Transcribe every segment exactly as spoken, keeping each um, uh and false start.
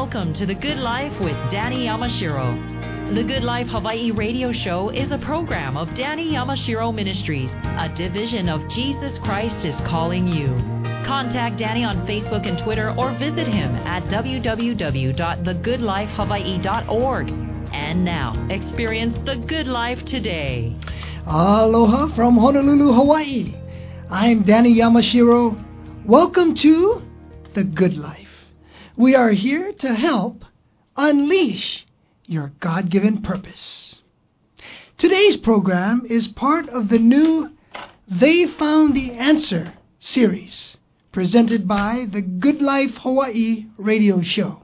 Welcome to The Good Life with Danny Yamashiro. The Good Life Hawaii radio show is a program of Danny Yamashiro Ministries, a division of Jesus Christ is Calling You. Contact Danny on Facebook and Twitter or visit him at w w w dot the good life hawaii dot org. And now, experience the good life today. Aloha from Honolulu, Hawaii. I'm Danny Yamashiro. Welcome to The Good Life. We are here to help unleash your God-given purpose. Today's program is part of the new They Found the Answer series presented by the Good Life Hawaii radio show.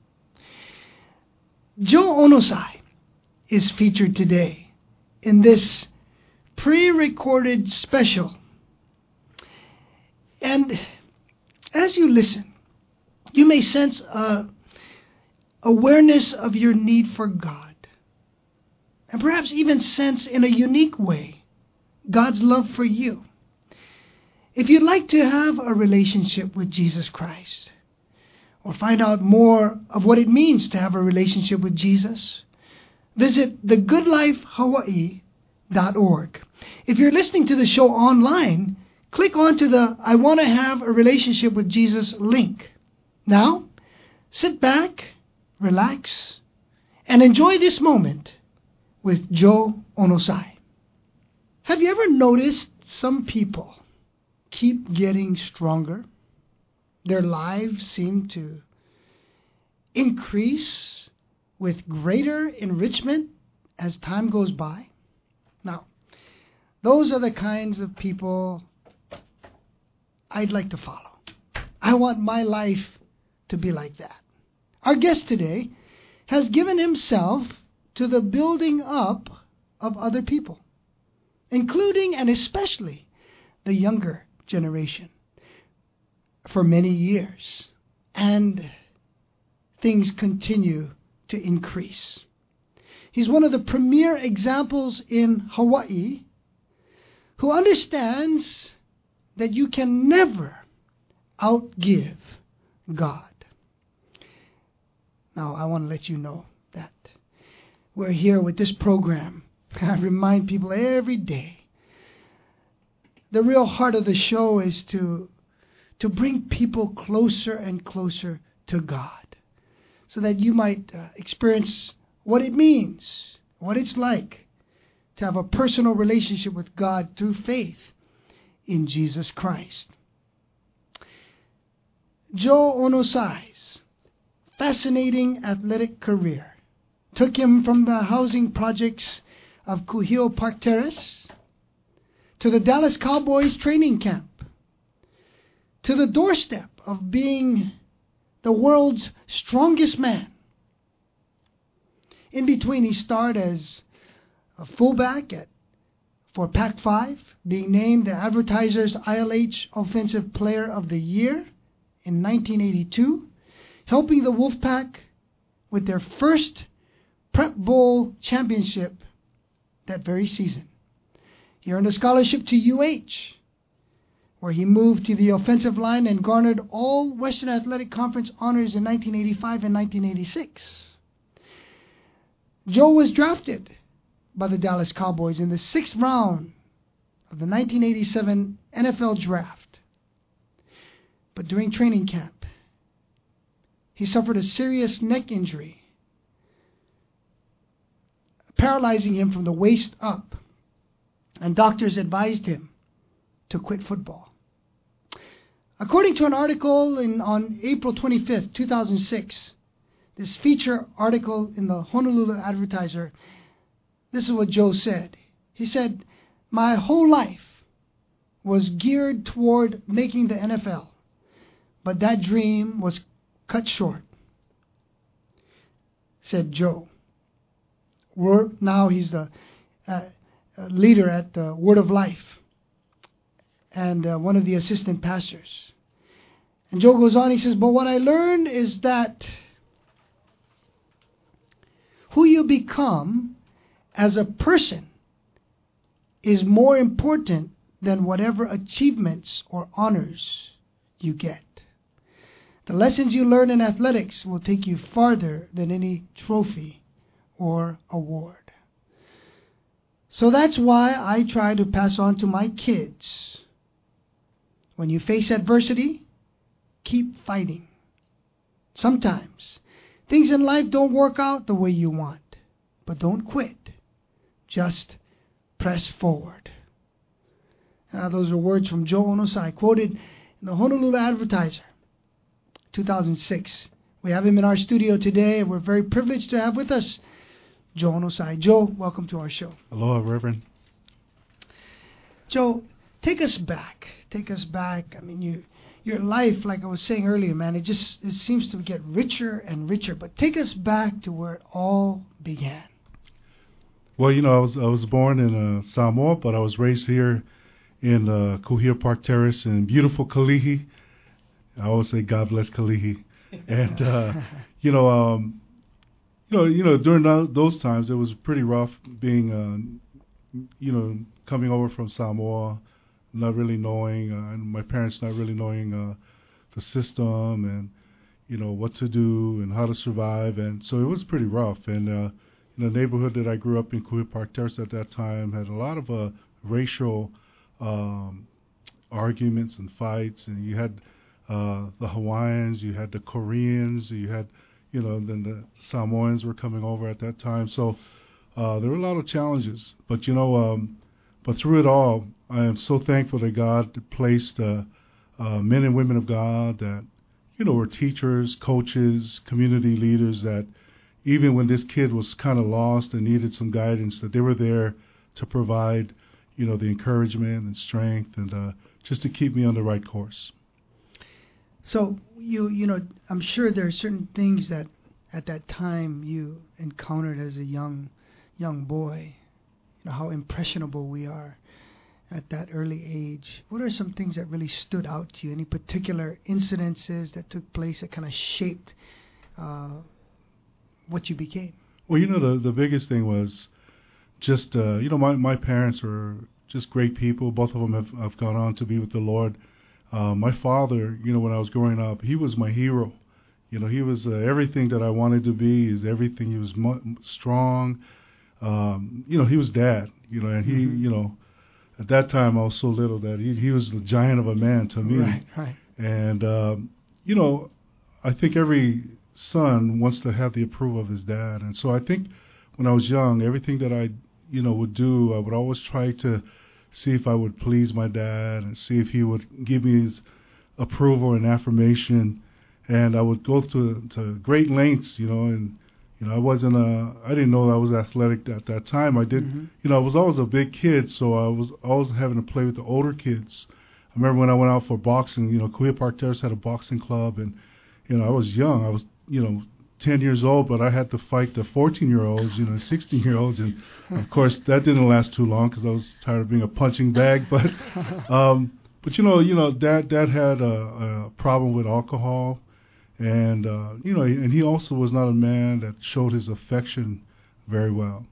Joe Onosai is featured today in this pre-recorded special. And as you listen, you may sense a awareness of your need for God, and perhaps even sense in a unique way God's love for you. If you'd like to have a relationship with Jesus Christ, or find out more of what it means to have a relationship with Jesus, visit the good life hawaii dot org. If you're listening to the show online, click onto the I Want to Have a Relationship with Jesus link. Now, sit back, relax, and enjoy this moment with Joe Onosai. Have you ever noticed some people keep getting stronger? Their lives seem to increase with greater enrichment as time goes by. Now, those are the kinds of people I'd like to follow. I want my life to be like that. Our guest today has given himself to the building up of other people, including and especially the younger generation, for many years. And things continue to increase. He's one of the premier examples in Hawaii who understands that you can never outgive God. Now, I want to let you know that we're here with this program. I remind people every day, the real heart of the show is to, to bring people closer and closer to God, so that you might uh, experience what it means, what it's like to have a personal relationship with God through faith in Jesus Christ. Joe Onosai's fascinating athletic career took him from the housing projects of Kuhio Park Terrace to the Dallas Cowboys training camp, to the doorstep of being the world's strongest man. In between, he starred as a fullback at for Pac five, being named the Advertisers I L H Offensive Player of the Year in nineteen eighty-two, helping the Wolfpack with their first Prep Bowl championship that very season. He earned a scholarship to U H, where he moved to the offensive line and garnered all Western Athletic Conference honors in nineteen eighty-five and nineteen eighty-six. Joe was drafted by the Dallas Cowboys in the sixth round of the nineteen eighty-seven N F L Draft. But during training camp, he suffered a serious neck injury, paralyzing him from the waist up, and doctors advised him to quit football. According to an article in, on April twenty-fifth, two thousand six, this feature article in the Honolulu Advertiser, this is what Joe said. He said, "My whole life was geared toward making the N F L, but that dream was cut short," said Joe. We're, now he's the uh, leader at the Word of Life and uh, one of the assistant pastors. And Joe goes on, he says, "But what I learned is that who you become as a person is more important than whatever achievements or honors you get. The lessons you learn in athletics will take you farther than any trophy or award. So that's why I try to pass on to my kids. When you face adversity, keep fighting. Sometimes things in life don't work out the way you want, but don't quit. Just press forward. Now, those are words from Joe Onosai, quoted in the Honolulu Advertiser, two thousand six. We have him in our studio today, and we're very privileged to have with us Joe Onosai. Joe, welcome to our show. Aloha, Reverend. Joe, take us back. Take us back. I mean, you, your life, like I was saying earlier, man, it just it seems to get richer and richer. But take us back to where it all began. Well, you know, I was I was born in uh, Samoa, but I was raised here in uh, Kuhia Park Terrace in beautiful Kalihi. I always say, God bless Kalihi. And uh, you know, um, you know, you know, during those times, it was pretty rough being, uh, you know, coming over from Samoa, not really knowing, uh, and my parents not really knowing uh, the system and, you know, what to do and how to survive. And so it was pretty rough. And uh, in the neighborhood that I grew up in, Kuhia Park Terrace at that time, had a lot of uh, racial um, arguments and fights. And you had uh, the Hawaiians, you had the Koreans, you had, you know, then the Samoans were coming over at that time. So uh, there were a lot of challenges. But, you know, um, but through it all, I am so thankful that God placed uh, uh, men and women of God that, you know, were teachers, coaches, community leaders that even when this kid was kind of lost and needed some guidance, that they were there to provide, you know, the encouragement and strength and uh, just to keep me on the right course. So, you you know, I'm sure there are certain things that at that time you encountered as a young young boy. You know, how impressionable we are at that early age. What are some things that really stood out to you? Any particular incidences that took place that kind of shaped uh, what you became? Well, you know, the the biggest thing was just, uh, you know, my, my parents were just great people. Both of them have, have gone on to be with the Lord. Uh, my father, you know, when I was growing up, he was my hero. You know, he was uh, everything that I wanted to be. He was everything. He was mu- strong. Um, you know, he was dad, you know, and he, mm-hmm. you know, at that time I was so little that he, he was the giant of a man to me. Right, right. And, um, you know, I think every son wants to have the approval of his dad. And so I think when I was young, everything that I, you know, would do, I would always try to see if I would please my dad and see if he would give me his approval and affirmation. And I would go to, to great lengths, you know, and, you know, I wasn't a, I didn't know I was athletic at that time. I did, mm-hmm. you know, I was always a big kid, so I was always having to play with the older kids. I remember when I went out for boxing, you know, Kuhia Park Terrace had a boxing club, and, you know, I was young. I was, you know, ten years old, but I had to fight the fourteen-year-olds, you know, sixteen-year-olds, and, of course, that didn't last too long because I was tired of being a punching bag. But, um, but you know, you know, Dad, Dad had a, a problem with alcohol. And, uh, you know, and he also was not a man that showed his affection very well.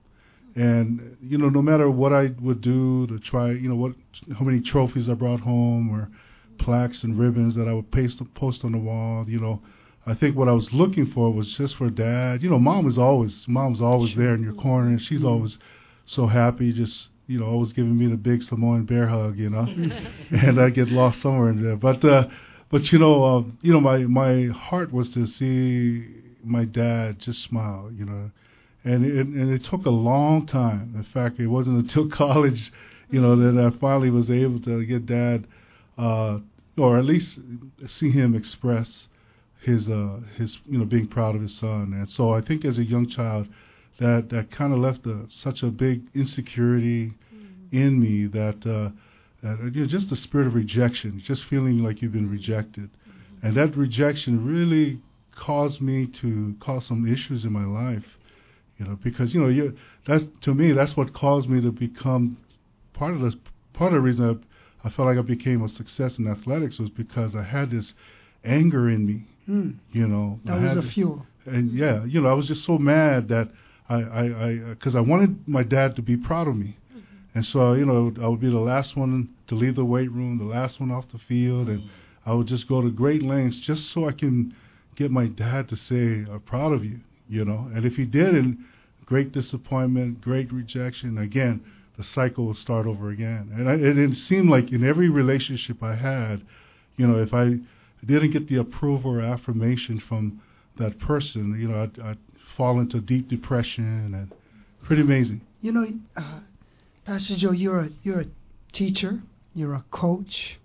And, you know, no matter what I would do to try, you know, what, how many trophies I brought home or plaques and ribbons that I would paste, post on the wall, you know, I think what I was looking for was just for Dad. You know, Mom was always, Mom's always there in your corner, and she's always so happy, just, you know, always giving me the big Samoan bear hug, you know, and I get lost somewhere in there. But, uh, But, you know, uh, you know, my, my heart was to see my dad just smile, you know, and it, and it took a long time. In fact, it wasn't until college, you know, that I finally was able to get Dad, uh, or at least see him express his, uh, his, you know, being proud of his son. And so I think as a young child, that, that kind of left a, such a big insecurity mm-hmm. in me that, uh, Uh, you know, just the spirit of rejection, just feeling like you've been rejected. Mm-hmm. And that rejection really caused me to cause some issues in my life, you know, because, you know, you that's to me, that's what caused me to become part of this, part of the reason I, I felt like I became a success in athletics was because I had this anger in me, mm. you know. That I was had a this, fuel. And yeah, you know, I was just so mad that I, I, I, because I wanted my dad to be proud of me. And so, you know, I would be the last one to leave the weight room, the last one off the field, and I would just go to great lengths just so I can get my dad to say, I'm proud of you, you know. And if he didn't, great disappointment, great rejection, again, the cycle would start over again. And I, it, it seemed like in every relationship I had, you know, if I didn't get the approval or affirmation from that person, you know, I'd, I'd fall into deep depression, and pretty amazing. You know, uh, Pastor Joe, you're a you're a teacher, you're a coach.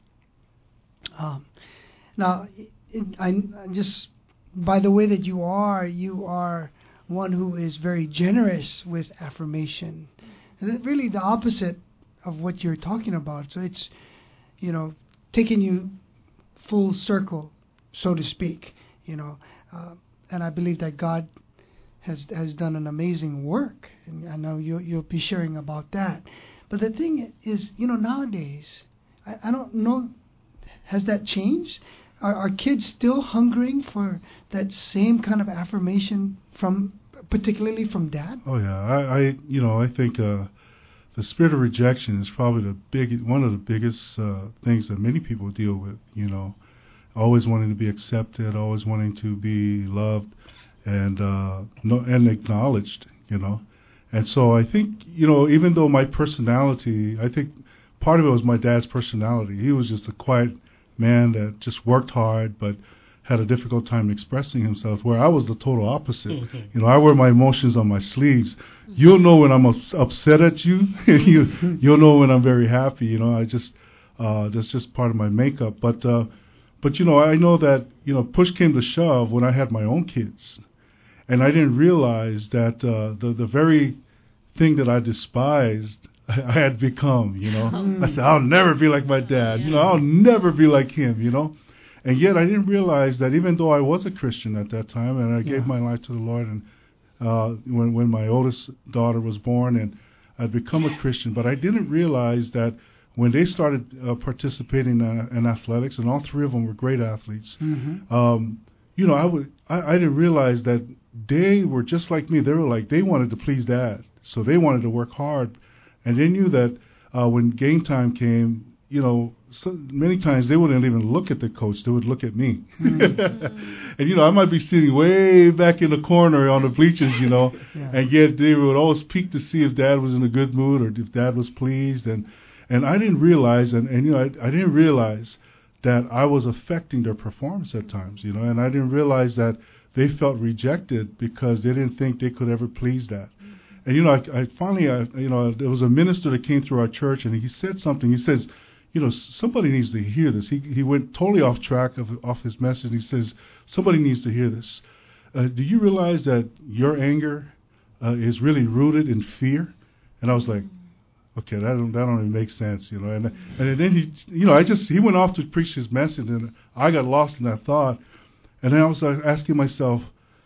Um, now, it, I, I just by the way that you are, you are one who is very generous with affirmation. And really, the opposite of what you're talking about. So it's, you know, taking you full circle, so to speak. You know, uh, and I believe that God has has done an amazing work, and I know you you'll be sharing about that. But the thing is, you know, nowadays, I, I don't know, has that changed? Are, are kids still hungering for that same kind of affirmation from, particularly from dad? Oh yeah, I, I you know I think uh, the spirit of rejection is probably the big one of the biggest uh, things that many people deal with. You know, always wanting to be accepted, always wanting to be loved, and uh, no, and acknowledged. You know, and so I think you know even though my personality, I think part of it was my dad's personality. He was just a quiet man that just worked hard, but had a difficult time expressing himself, where I was the total opposite. Mm-hmm. You know, I wear my emotions on my sleeves. Mm-hmm. You'll know when I'm ups- upset at you. you mm-hmm. You'll know when I'm very happy. You know, I just, uh, that's just part of my makeup. But, uh, but you know, I know that, you know, push came to shove when I had my own kids. And I didn't realize that uh, the, the very thing that I despised, I had become, you know. Mm. I said, I'll never be like my dad. Yeah. You know, I'll never be like him, you know. And yet I didn't realize that even though I was a Christian at that time, and I yeah. gave my life to the Lord, and uh, when when my oldest daughter was born, and I'd become a Christian, but I didn't realize that when they started uh, participating in, in athletics, and all three of them were great athletes, mm-hmm. um, you know, I would I, I didn't realize that they were just like me. They were like, they wanted to please dad, so they wanted to work hard, and they knew that uh, when game time came, you know, so many times they wouldn't even look at the coach. They would look at me. Mm-hmm. And, you know, I might be sitting way back in the corner on the bleachers, you know, yeah. and yet they would always peek to see if dad was in a good mood or if dad was pleased. And, and I didn't realize, and, and you know, I, I didn't realize that I was affecting their performance at times, you know, and I didn't realize that they felt rejected because they didn't think they could ever please dad. And, you know, I, I finally, I, you know, there was a minister that came through our church, and he said something. He says, you know, somebody needs to hear this. He he went totally off track of off his message. He says, somebody needs to hear this. Uh, do you realize that your anger uh, is really rooted in fear? And I was like, okay, that don't that don't even make sense, you know. And and then he, you know, I just he went off to preach his message, and I got lost in that thought. And then I was uh, asking myself,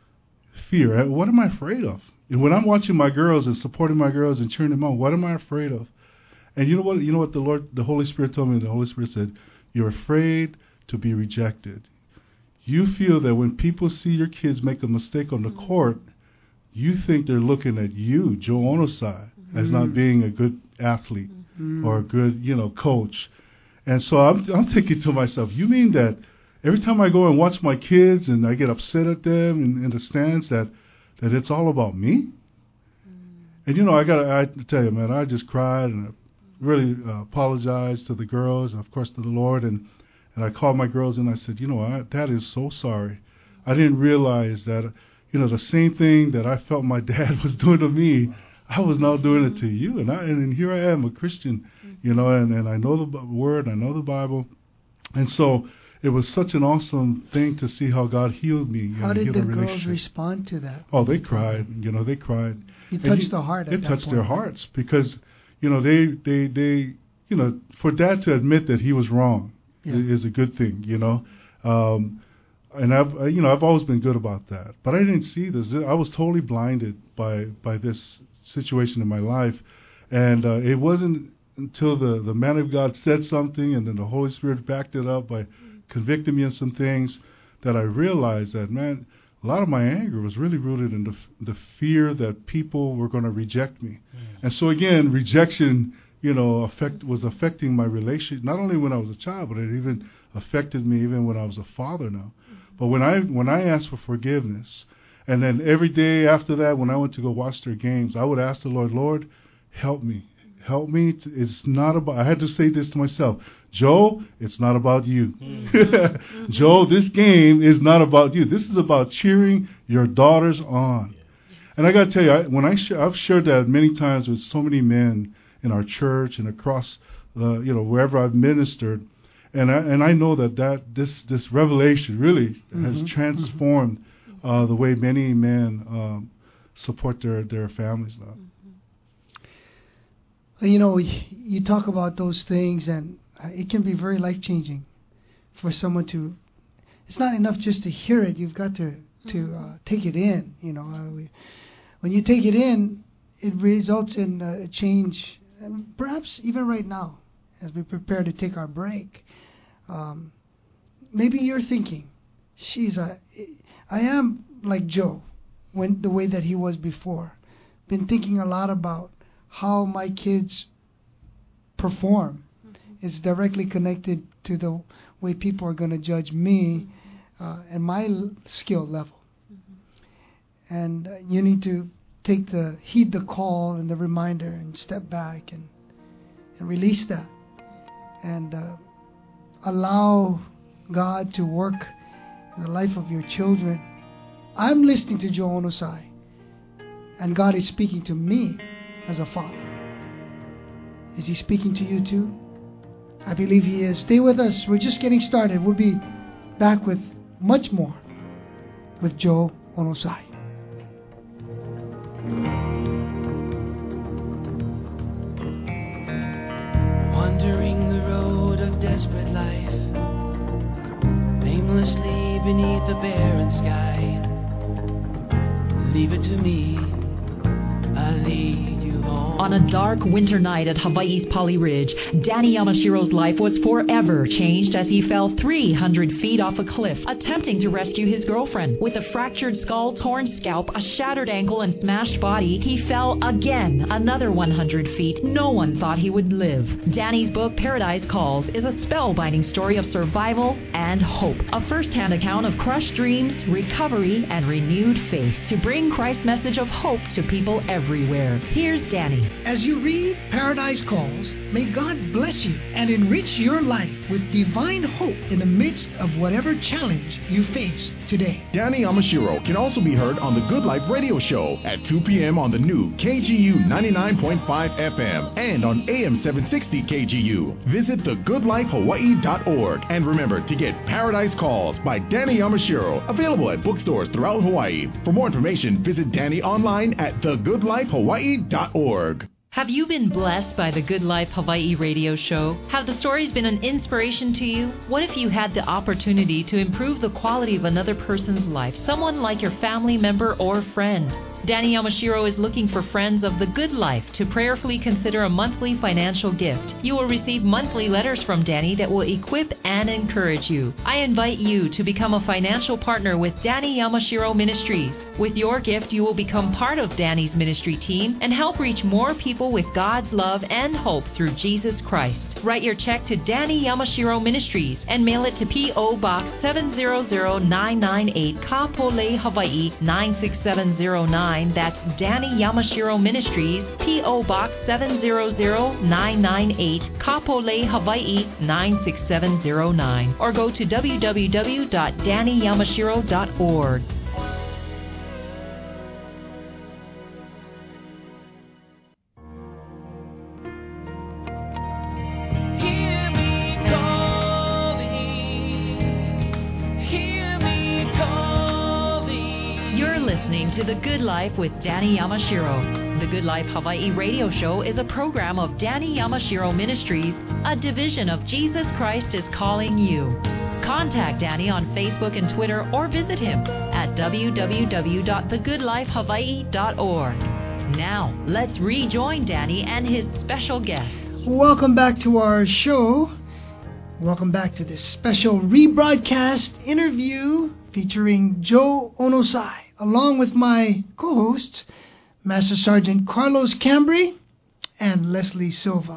fear. What am I afraid of? And when I'm watching my girls and supporting my girls and cheering them on, what am I afraid of? And you know what? You know what the Lord, the Holy Spirit told me. The Holy Spirit said, "You're afraid to be rejected. You feel that when people see your kids make a mistake on the mm-hmm. court, you think they're looking at you, Joe Onosai, mm-hmm. as not being a good athlete mm-hmm. or a good, you know, coach." And so I'm, I'm thinking to myself, you mean that every time I go and watch my kids and I get upset at them in, in the stands, that that it's all about me? Mm-hmm. And you know, I gotta I tell you, man, I just cried and I really uh, apologized to the girls and of course to the Lord, and and I called my girls and I said, you know, I, Dad is so sorry. I didn't realize that, you know, the same thing that I felt my dad was doing to me, I was now doing it to you, and I and here I am, a Christian, you know, and, and I know the Word, I know the Bible, and so it was such an awesome thing to see how God healed me. How know, did the girls respond to that? Oh, they cried, you know, they cried. You touched the heart. It touched their hearts because, you know, they, they, they, you know, for dad to admit that he was wrong yeah. is a good thing, you know. Um, and I've, you know, I've always been good about that. But I didn't see this. I was totally blinded by by this situation in my life. And uh, it wasn't until the, the man of God said something and then the Holy Spirit backed it up by convicting me of some things that I realized that, man, a lot of my anger was really rooted in the, f- the fear that people were going to reject me. Mm. And so, again, rejection, you know, affect was affecting my relationship. Not only when I was a child, but it even affected me even when I was a father now. But when I when I asked for forgiveness, and then every day after that, when I went to go watch their games, I would ask the Lord, Lord, help me. Help me. To, it's not about, I had to say this to myself, Joe, it's not about you. Mm-hmm. Joe, this game is not about you. This is about cheering your daughters on. And I got to tell you, I, when I sh- I've shared that many times with so many men in our church and across, uh, you know, wherever I've ministered, and I, and I know that, that this, this revelation really mm-hmm. has transformed mm-hmm. uh, the way many men um, support their, their families now. You know, you talk about those things, and it can be very life-changing for someone to. It's not enough just to hear it. You've got to to uh, take it in. You know, uh, we, when you take it in, it results in a change. And perhaps even right now, as we prepare to take our break, um, maybe you're thinking, "She's a, I am like Joe, when the way that he was before. Been thinking a lot about how my kids perform. Mm-hmm. It's directly connected to the way people are going to judge me uh, and my l- skill level. Mm-hmm. And uh, you need to take the heed the call and the reminder and step back and and release that and uh, allow God to work in the life of your children. I'm listening to Joe Onosai, and God is speaking to me as a father. Is he speaking to you too? I believe he is. Stay with us. We're just getting started. We'll be back with much more with Joe Onosai. Wandering the road of desperate life, aimlessly beneath the barren sky. Leave it to me, I'll lead you home. On a dark winter night at Hawaii's Pali Ridge, Danny Yamashiro's life was forever changed as he fell three hundred feet off a cliff, attempting to rescue his girlfriend. With a fractured skull, torn scalp, a shattered ankle, and smashed body, he fell again another one hundred feet. No one thought he would live. Danny's book, Paradise Calls, is a spellbinding story of survival and hope. A first-hand account of crushed dreams, recovery, and renewed faith to bring Christ's message of hope to people everywhere. Here's Danny. As you read Paradise Calls, may God bless you and enrich your life with divine hope in the midst of whatever challenge you face today. Danny Yamashiro can also be heard on the Good Life Radio Show at two p.m. on the new K G U ninety-nine point five F M and on A M seven sixty K G U. Visit the good life hawaii dot org and remember to get Paradise Calls by Danny Yamashiro, available at bookstores throughout Hawaii. For more information, visit Danny online at the good life hawaii dot org. Have you been blessed by the Good Life Hawaii radio show? Have the stories been an inspiration to you? What if you had the opportunity to improve the quality of another person's life, someone like your family member or friend? Danny Yamashiro is looking for friends of the good life to prayerfully consider a monthly financial gift. You will receive monthly letters from Danny that will equip and encourage you. I invite you to become a financial partner with Danny Yamashiro Ministries. With your gift, you will become part of Danny's ministry team and help reach more people with God's love and hope through Jesus Christ. Write your check to Danny Yamashiro Ministries and mail it to P O Box seven zero zero nine nine eight, Kapolei, Hawaii nine six seven zero nine. That's Danny Yamashiro Ministries, P O Box seven zero zero nine nine eight, Kapolei, Hawaii nine six seven zero nine. Or go to w w w dot danny yamashiro dot org. To The Good Life with Danny Yamashiro. The Good Life Hawaii radio show is a program of Danny Yamashiro Ministries, a division of Jesus Christ is Calling You. Contact Danny on Facebook and Twitter or visit him at w w w dot the good life hawaii dot org. Now, let's rejoin Danny and his special guests. Welcome back to our show. Welcome back to this special rebroadcast interview featuring Joe Onosai, along with my co-hosts, Master Sergeant Carlos Cambry and Leslie Silva.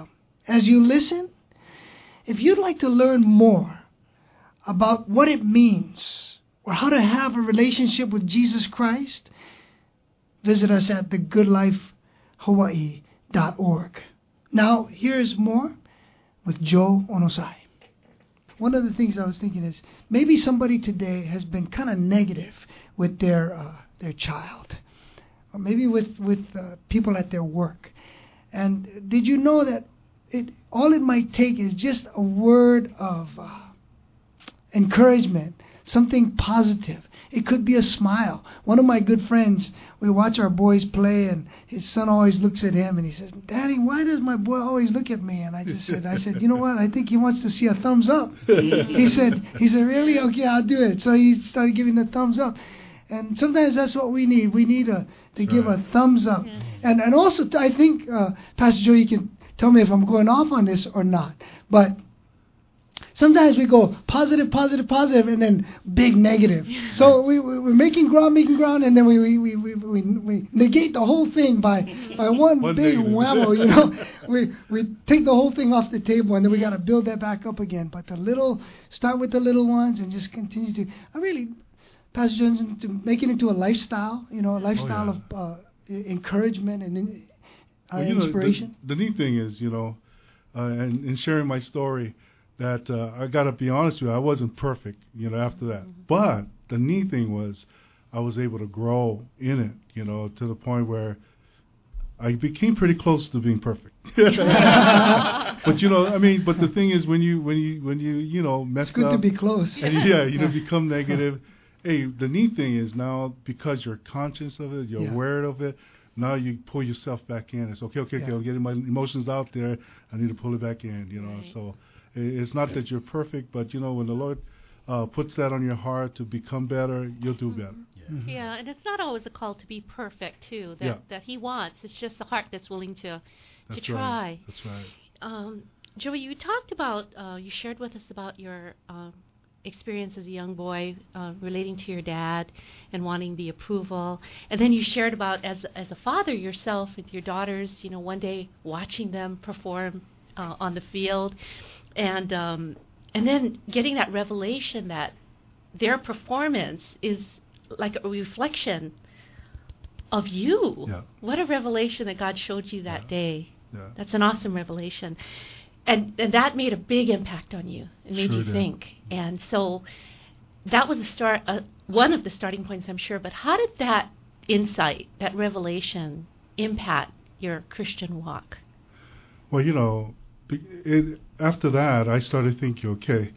as you listen, if you'd like to learn more about what it means or how to have a relationship with Jesus Christ, visit us at the good life hawaii dot org. Now, here's more with Joe Onosai. One of the things I was thinking is maybe somebody today has been kind of negative with their uh, their child, or maybe with with uh, people at their work. And did you know that it all it might take is just a word of uh, encouragement, something positive. It could be a smile. One of my good friends, we watch our boys play, and his son always looks at him, and he says, "Daddy, why does my boy always look at me?" And I just said, "I said, you know what? I think he wants to see a thumbs up." he said, "He said, really? Okay, I'll do it." So he started giving the thumbs up, and sometimes that's what we need. We need a to give right. a thumbs up, yeah. and and also I think uh, Pastor Joe, you can tell me if I'm going off on this or not, but sometimes we go positive, positive, positive, and then big negative. So we, we, we're making ground, making ground, and then we we, we, we, we, we negate the whole thing by, by one, one big negative. whammo, you know. we we take the whole thing off the table, and then we got to build that back up again. But the little, start with the little ones and just continue to, I really, Pastor Johnson, to make it into a lifestyle, you know, a lifestyle oh, yeah. of uh, encouragement and in, uh, well, inspiration. Know, the, the neat thing is, you know, uh, and in sharing my story, that uh, I got to be honest with you, I wasn't perfect, you know, after that. Mm-hmm. But the neat thing was I was able to grow in it, you know, to the point where I became pretty close to being perfect. But, you know, I mean, but the thing is when you, when you, when you, you know, mess up. It's good to be close. And, yeah, you know, become negative. Hey, the neat thing is now because you're conscious of it, you're yeah. aware of it, now you pull yourself back in. It's okay, okay, yeah. okay, I'm getting my emotions out there. I need to pull it back in, you know, right. so. It's not that you're perfect, but, you know, when the Lord uh, puts that on your heart to become better, you'll do better. Yeah. Mm-hmm. yeah, and it's not always a call to be perfect, too, that, yeah. that He wants. It's just the heart that's willing to that's to try. Right. That's right. Um, Joey, you talked about, uh, you shared with us about your um, experience as a young boy uh, relating to your dad and wanting the approval. And then you shared about, as as a father yourself with your daughters, you know, one day watching them perform uh, on the field. And um, and then getting that revelation that their performance is like a reflection of you. Yeah. What a revelation that God showed you that yeah. day. Yeah. That's an awesome revelation. And and that made a big impact on you. It made sure you did. think. And so that was a start, uh, one of the starting points, I'm sure. But how did that insight, that revelation, impact your Christian walk? Well, you know, It, after that, I started thinking, okay,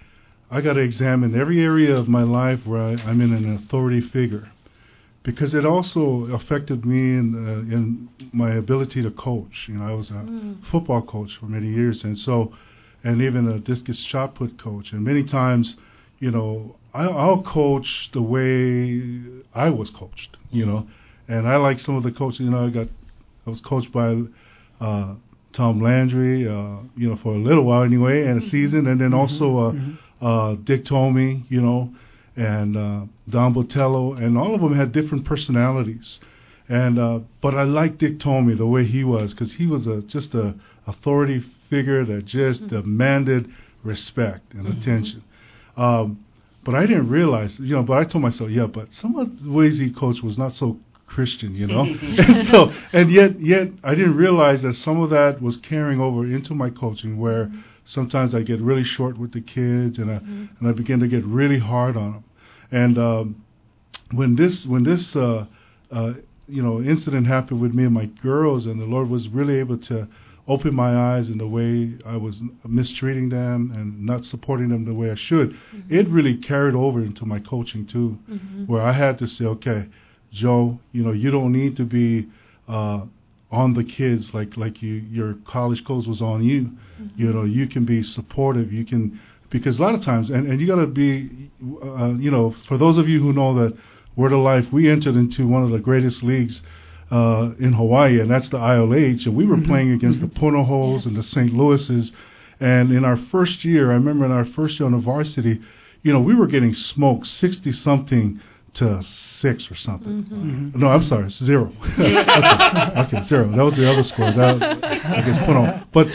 I got to examine every area of my life where I, I'm in an authority figure, because it also affected me in, uh, in my ability to coach. You know, I was a mm. football coach for many years, and so, and even a discus shot put coach. And many times, you know, I, I'll coach the way I was coached. You know, and I like some of the coaches. You know, I got, I was coached by. Uh, Tom Landry, uh, you know, for a little while anyway, and a season, and then mm-hmm. also uh, mm-hmm. uh, Dick Tomey, you know, and uh, Don Botello, and all of them had different personalities. And uh, but I liked Dick Tomey the way he was, because he was a just a authority figure that just mm-hmm. demanded respect and mm-hmm. attention. Um, but I didn't realize, you know, but I told myself, yeah, but some of the ways he coached was not so Christian, you know. and so and yet yet I didn't realize that some of that was carrying over into my coaching, where mm-hmm. sometimes I get really short with the kids, and I mm-hmm. and I begin to get really hard on them. And um, when this when this uh, uh, you know incident happened with me and my girls, and the Lord was really able to open my eyes in the way I was mistreating them and not supporting them the way I should, mm-hmm. it really carried over into my coaching too, mm-hmm. where I had to say, okay, Joe, you know, you don't need to be uh, on the kids like like you your college coach was on you. Mm-hmm. You know, you can be supportive. You can, because a lot of times, and, and you got to be, uh, you know, for those of you who know that Word of Life, we entered into one of the greatest leagues uh, in Hawaii, and that's the I L H, and we were mm-hmm. playing against mm-hmm. the Punahous yes. and the Saint Louis's. And in our first year, I remember in our first year on the varsity, you know, we were getting smoked sixty something to six or something. Mm-hmm. Mm-hmm. No, I'm sorry, zero. okay. okay, zero. That was the other score. That, I guess put on. But uh,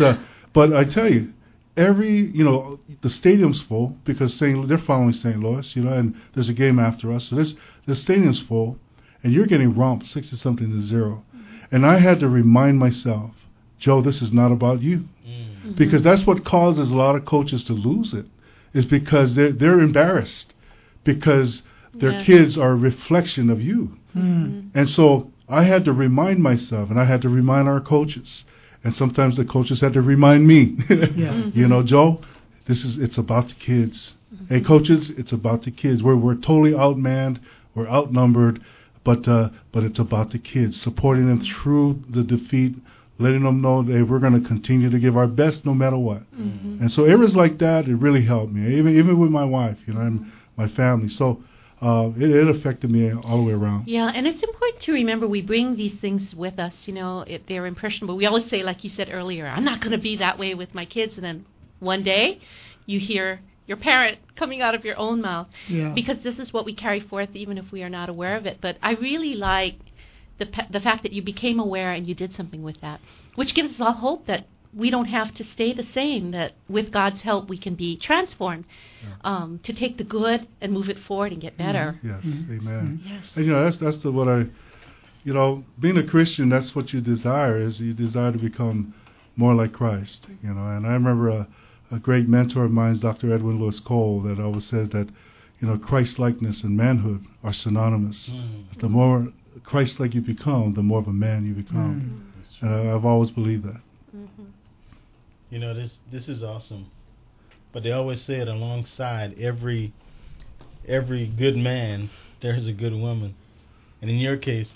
But I tell you, every, you know, the stadium's full because Saint they're following Saint Louis, you know, and there's a game after us. So this the stadium's full, and you're getting romped sixty something to zero. And I had to remind myself, Joe, this is not about you, mm-hmm. because that's what causes a lot of coaches to lose it, is because they're they're embarrassed because their yeah. kids are a reflection of you. Mm-hmm. And so I had to remind myself, and I had to remind our coaches, and sometimes the coaches had to remind me, yeah. mm-hmm. you know, Joe, this is it's about the kids. Mm-hmm. Hey, coaches, it's about the kids. We're we're totally outmanned, we're outnumbered, but uh, but it's about the kids, supporting them through the defeat, letting them know that we're going to continue to give our best no matter what. Mm-hmm. And so areas like that, it really helped me, even even with my wife, you know, and my family. So. Uh, it, it affected me all the way around. Yeah, and it's important to remember we bring these things with us. You know, it, they're impressionable. We always say, like you said earlier, I'm not going to be that way with my kids. And then one day you hear your parent coming out of your own mouth. Yeah. Because this is what we carry forth even if we are not aware of it. But I really like the pe- the fact that you became aware and you did something with that, which gives us all hope that we don't have to stay the same, that with God's help we can be transformed, yeah. um, to take the good and move it forward and get better. Mm-hmm. Yes, mm-hmm. amen. Mm-hmm. Yes. And you know, that's that's the, what I, you know, being a Christian, that's what you desire, is you desire to become more like Christ, you know. And I remember a, a great mentor of mine, Doctor Edwin Lewis Cole, that always says that, you know, Christ-likeness and manhood are synonymous. Mm-hmm. The more Christ-like you become, the more of a man you become. Mm-hmm. And I, I've always believed that. Mm-hmm. You know, this this is awesome. But they always say it, alongside every every good man, there's a good woman. And in your case,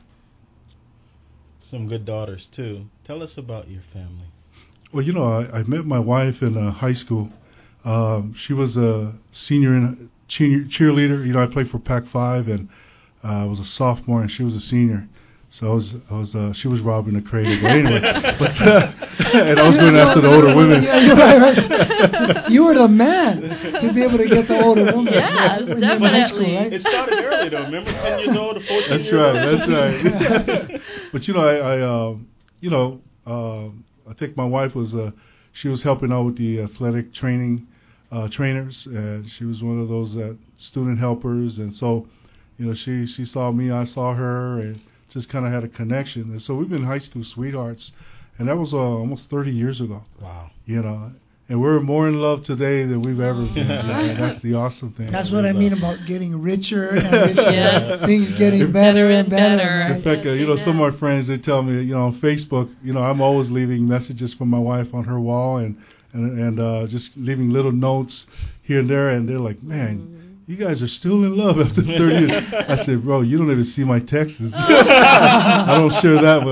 some good daughters, too. Tell us about your family. Well, you know, I, I met my wife in uh, high school. Um, she was a senior in cheer, cheerleader. You know, I played for Pac five, and uh, I was a sophomore, and she was a senior. So I was, I was, uh, she was robbing the cradle. But anyway, but, uh, and I was going after the older women. Yeah, you're right, right. You were the man to be able to get the older women. Yeah, definitely. High school, right? It started early, though. Remember, ten years old to fourteen that's years old? Right, that's right. But, you know, I, I um, you know, um, I think my wife was, uh, she was helping out with the athletic training uh, trainers, and she was one of those uh, student helpers. And so, you know, she, she saw me, I saw her, and just kind of had a connection. And so we've been high school sweethearts, and that was uh, almost thirty years ago. Wow. You know, and we're more in love today than we've ever been. You know, that's the awesome thing. That's what I mean about getting richer and richer, yes. things yeah. getting better and better. better. Right? In fact, uh, you know, some of my friends, they tell me, you know, on Facebook, you know, I'm always leaving messages from my wife on her wall, and and, and uh, just leaving little notes here and there, and they're like, man, mm. you guys are still in love after thirty years. I said, bro, you don't even see my texts. I don't share that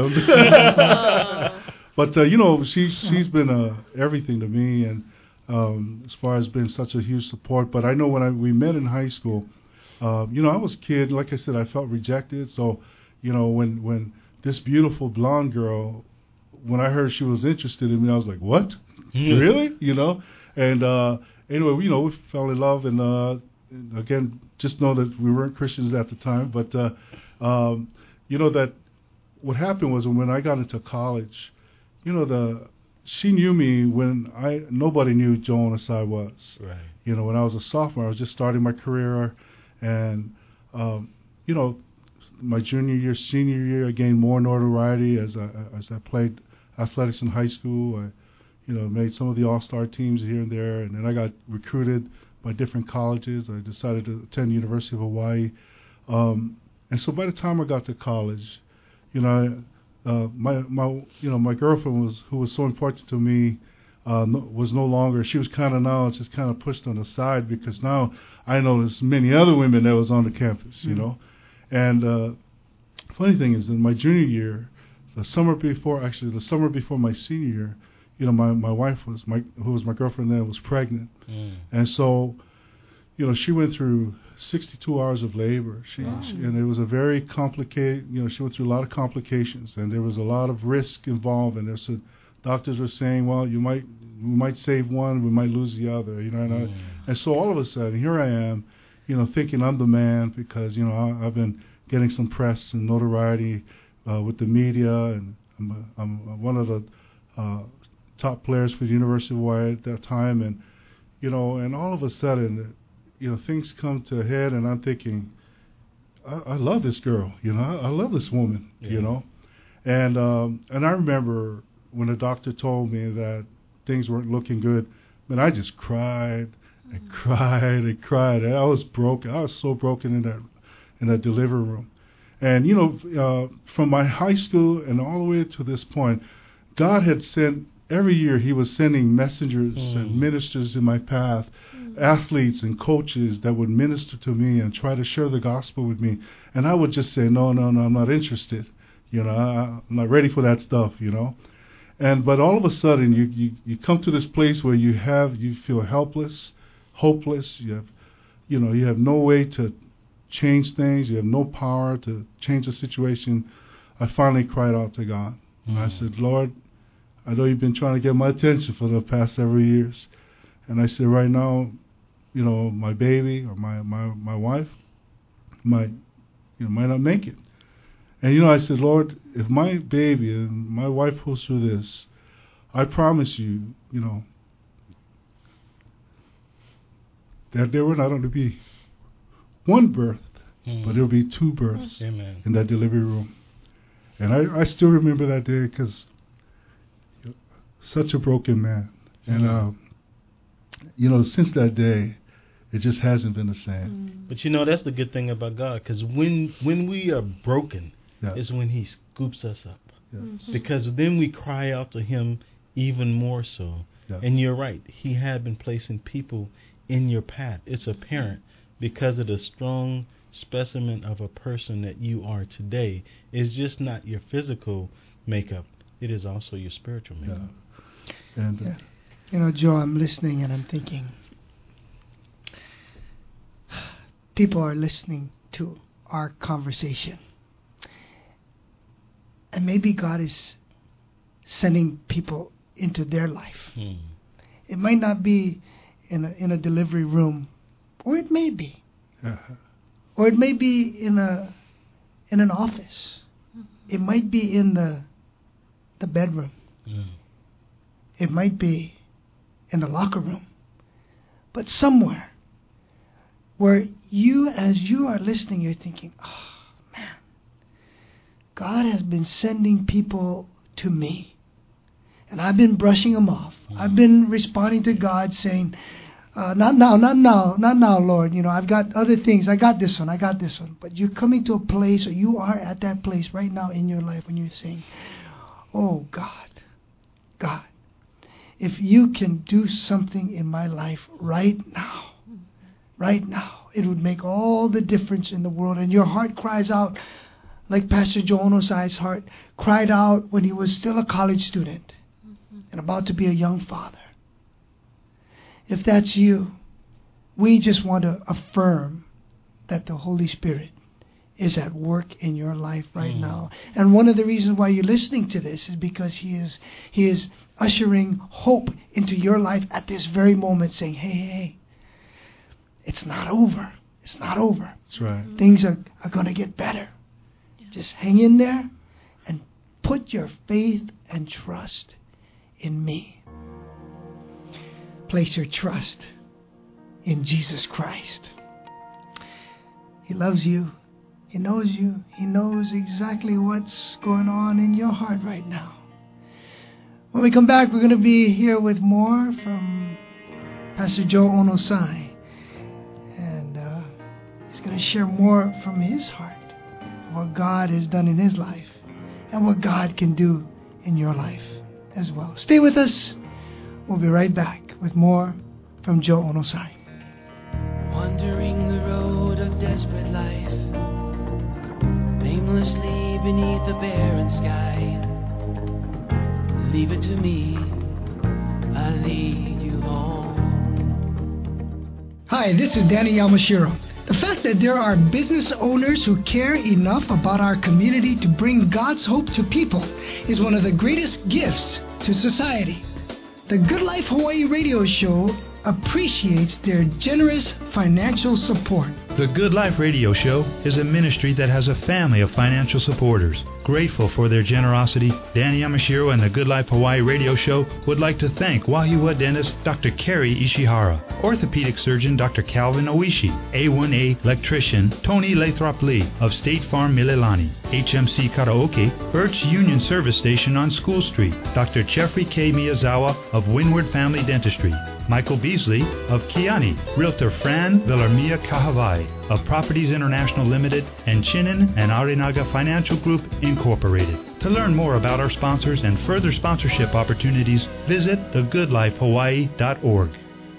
one. But, uh, you know, she, she's been uh, everything to me, and um, as far as being such a huge support. But I know when I, we met in high school, uh, you know, I was a kid. Like I said, I felt rejected. So, you know, when, when this beautiful blonde girl, when I heard she was interested in me, I was like, what? Mm. Really? You know? And uh, anyway, you know, we fell in love, and uh, again, just know that we weren't Christians at the time, but uh, um, you know that what happened was when I got into college, you know, the she knew me when I nobody knew Joe Asai was. Right. You know, when I was a sophomore, I was just starting my career, and um, you know, my junior year, senior year, I gained more notoriety as I as I played athletics in high school. I, you know, made some of the all-star teams here and there, and then I got recruited by different colleges. I decided to attend University of Hawaii. Um, and so by the time I got to college, you know, uh, my my you know my girlfriend was who was so important to me uh, no, was no longer. She was kind of now just kind of pushed on the side because now I know there's many other women that was on the campus, mm-hmm. you know. And uh, funny thing is, in my junior year, the summer before, actually the summer before my senior year, you know, my, my wife was my who was my girlfriend then was pregnant, mm. and so, you know, she went through sixty-two hours of labor. She, wow. she and it was a very complicated. You know, she went through a lot of complications, and there was a lot of risk involved. And there's a, doctors were saying, well, you might we might save one, we might lose the other. You know, and, mm. I, and so all of a sudden, here I am, you know, thinking I'm the man because you know I, I've been getting some press and notoriety uh, with the media, and I'm, a, I'm one of the uh, top players for the University of Hawaii at that time, and you know, and all of a sudden, you know, things come to a head, and I'm thinking, I, I love this girl, you know, I, I love this woman, yeah. you know, and um, and I remember when the doctor told me that things weren't looking good, man, I just cried and mm-hmm. cried and cried. And I was broken. I was so broken in that in that delivery room. And you know, uh, from my high school and all the way to this point, God had sent every year. He was sending messengers mm. and ministers in my path, mm. athletes and coaches that would minister to me and try to share the gospel with me. And I would just say, no, no, no, I'm not interested. You know, I, I'm not ready for that stuff. You know. And but all of a sudden you, you, you come to this place where you have you feel helpless, hopeless. You have, you know, you have no way to change things. You have no power to change the situation. I finally cried out to God. Mm. And I said, Lord, I know you've been trying to get my attention for the past several years. And I said, right now, you know, my baby or my, my, my wife might, you know, might not make it. And, you know, I said, Lord, if my baby and my wife goes through this, I promise you, you know, that there were not going to be one birth, mm. but there will be two births Amen. In that delivery room. And I, I still remember that day because such a broken man. Mm. And, uh, you know, since that day, it just hasn't been the same. But, you know, that's the good thing about God, because when, when we are broken, yeah. is when he scoops us up. Yes. Mm-hmm. Because then we cry out to him even more so. Yeah. And you're right. He had been placing people in your path. It's apparent because of the strong specimen of a person that you are today. It's just not your physical makeup. It is also your spiritual makeup. Yeah. And, uh, yeah. You know, Joe, I'm listening and I'm thinking, people are listening to our conversation. And maybe God is sending people into their life. Hmm. It might not be in a, in a delivery room, or it may be, uh-huh. or it may be in a in an office. Mm-hmm. It might be in the the bedroom. Mm. It might be in the locker room, but somewhere where you, as you are listening, you're thinking, oh, God has been sending people to me, and I've been brushing them off. Mm. I've been responding to God saying, uh, not now, not now, not now, Lord. You know, I've got other things. I got this one. I got this one. But you're coming to a place, or you are at that place right now in your life when you're saying, oh, God, God, if you can do something in my life right now, right now, it would make all the difference in the world. And your heart cries out, like Pastor Joe Onosai's heart cried out when he was still a college student mm-hmm. and about to be a young father. If that's you, we just want to affirm that the Holy Spirit is at work in your life right mm. now. And one of the reasons why you're listening to this is because he is he is ushering hope into your life at this very moment, saying, hey, hey, hey, it's not over. It's not over. That's right. Things are, are going to get better. Just hang in there and put your faith and trust in me. Place your trust in Jesus Christ. He loves you. He knows you. He knows exactly what's going on in your heart right now. When we come back, we're going to be here with more from Pastor Joe Onosai. And uh, he's going to share more from his heart. What God has done in his life and what God can do in your life as well. Stay with us. We'll be right back with more from Joe Onosai. Wandering the road of desperate life, aimlessly beneath the barren sky. Leave it to me, I'll lead you home. Hi, this is Danny Yamashiro. The fact that there are business owners who care enough about our community to bring God's hope to people is one of the greatest gifts to society. The Good Life Hawaii radio show appreciates their generous financial support. The Good Life Radio Show is a ministry that has a family of financial supporters. Grateful for their generosity, Danny Yamashiro and the Good Life Hawaii Radio Show would like to thank Wahiawa dentist Doctor Kerry Ishihara, orthopedic surgeon Doctor Calvin Oishi, A one A electrician Tony Lathrop Lee of State Farm Mililani, H M C Karaoke, Birch Union Service Station on School Street, Doctor Jeffrey K. Miyazawa of Windward Family Dentistry, Michael Beasley of Kiani, Realtor Fran Villarmia Kahavai of Properties International Limited, and Chinen and Arinaga Financial Group Incorporated. To learn more about our sponsors and further sponsorship opportunities, visit the good life hawaii dot org.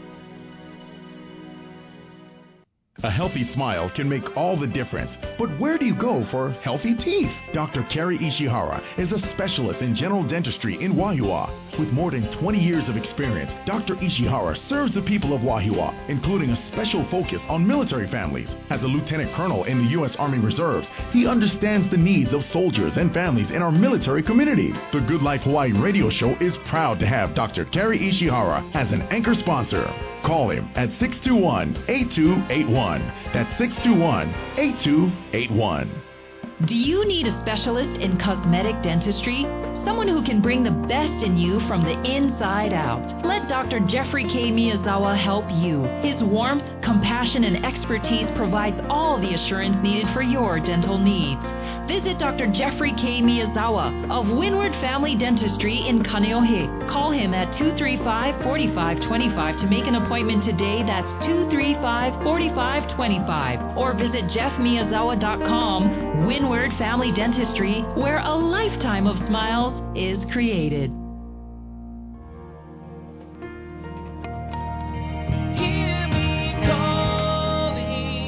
A healthy smile can make all the difference, but where do you go for healthy teeth? Doctor Kerry Ishihara is a specialist in general dentistry in Wahiawa. With more than twenty years of experience, Doctor Ishihara serves the people of Wahiawa, including a special focus on military families. As a lieutenant colonel in the U S Army Reserves, he understands the needs of soldiers and families in our military community. The Good Life Hawaii Radio Show is proud to have Doctor Kerry Ishihara as an anchor sponsor. Call him at six two one, eight two eight one. That's six two one, eight two eight one. Do you need a specialist in cosmetic dentistry? Someone who can bring the best in you from the inside out. Let Doctor Jeffrey K. Miyazawa help you. His warmth, compassion, and expertise provides all the assurance needed for your dental needs. Visit Doctor Jeffrey K. Miyazawa of Windward Family Dentistry in Kaneohe. Call him at two three five, four five two five to make an appointment today. That's two three five, four five two five. Or visit jeff miyazawa dot com. Windward Family Dentistry, where a lifetime of smiles is created. Hear me calling,